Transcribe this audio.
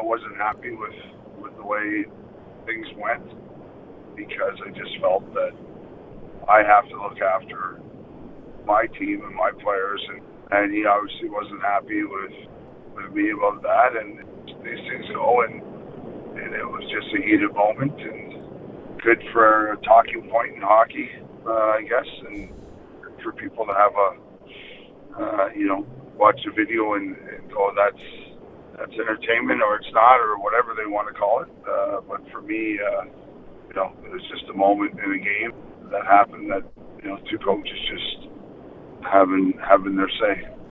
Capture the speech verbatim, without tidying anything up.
wasn't happy with with the way things went because I just felt that I have to look after my team and my players, and, and he obviously wasn't happy with with me about that, and these things go, and and it was just a heated moment, and good for a talking point in hockey, uh, I guess, and for people to have a uh, you know watch the video and, and go, that's that's entertainment, or it's not, or whatever they want to call it. Uh, but for me, uh, you know, it was just a moment in a game that happened that, you know, two coaches just having having their say.